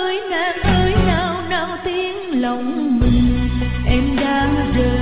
ơi nào nào tiếng lòng mình em đã rời